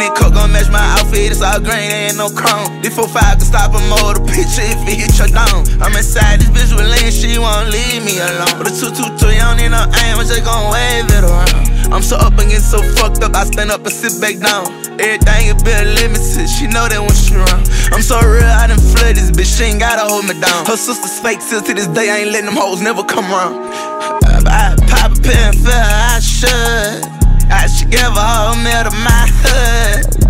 Green coat gon' match my outfit, it's all green, ain't no chrome. This 4-5 can stop a motor picture if it hit your dome. I'm inside this bitch with lean, she won't leave me alone. With a 222, you don't need no aim, I'm just gon' wave it around. I'm so up and getting so fucked up, I stand up and sit back down. Everything a bit limited, she know that when she around. I'm so real, I done flood this bitch, she ain't gotta hold me down. Her sister's fake, still to this day, I ain't letting them hoes never come around. I pop a pill and feel I should give a whole meal to my hood.